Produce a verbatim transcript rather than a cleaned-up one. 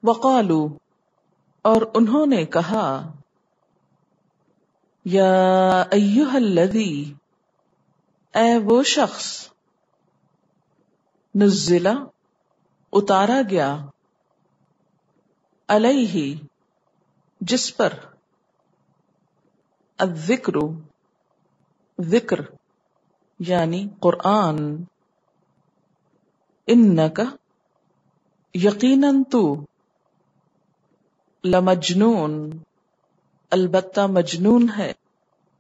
वक़ालू, और उन्होंने कहा, या अय्युहल्लज़ी, ऐ वो शख्स, नुज़्ज़िला, उतारा गया, अलैहि, जिस पर, अज़्ज़िक्र, ज़िक्र यानी कुरआन, इन्नका, यकीनन तू, लमजनून, अलबत्ता मजनून है,